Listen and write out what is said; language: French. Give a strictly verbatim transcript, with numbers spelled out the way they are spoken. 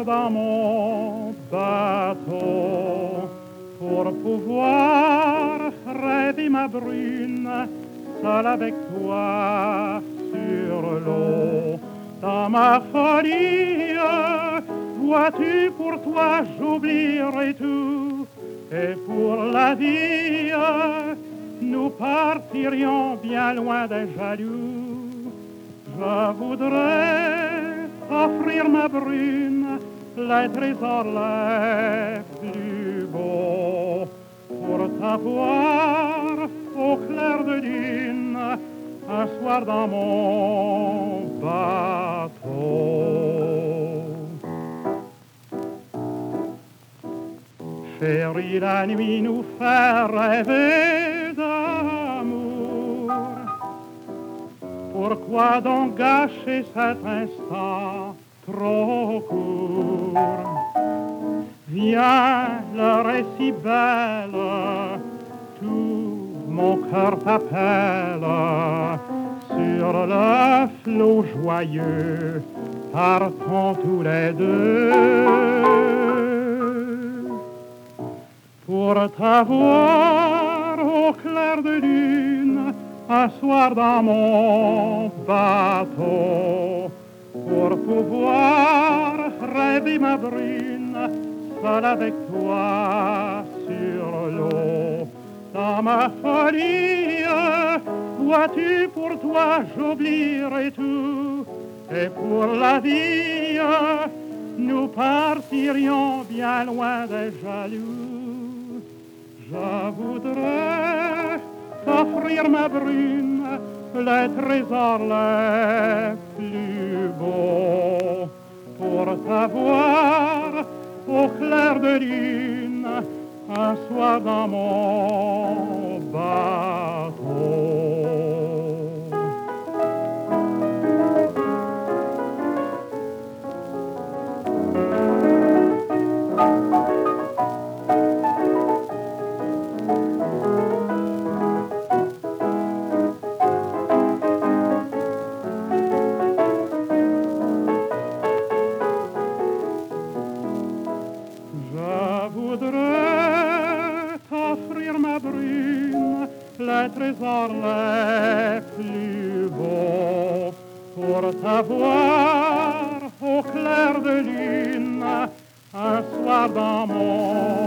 dans mon bateau pour pouvoir rêver ma brune, seule avec toi sur l'eau. Dans ma folie, vois-tu, pour toi j'oublierai tout, et pour la vie, nous partirions bien loin des jaloux. Je voudrais offrir ma brune, les trésors les plus beaux, pour t'avoir au clair de lune, un soir dans mon bateau. Chérie, la nuit nous fait rêver d'amour. Pourquoi donc gâcher cet instant trop court? Viens, l'heure est si belle, tout mon cœur t'appelle. Sur le flot joyeux, partons tous les deux. Pour t'avoir au clair de lune, un soir dans mon bateau, pour pouvoir rêver ma brune, seule avec toi sur l'eau. Dans ma folie, vois-tu, pour toi j'oublierai tout, et pour la vie, nous partirions bien loin des jaloux. Je voudrais t'offrir ma brune, les trésors les plus beaux, pour t'avoir au clair de lune, un soir dans mon bateau. Je voudrais t'offrir ma brune, les trésors les plus beaux, pour t'avoir au clair de lune, un soir dans mon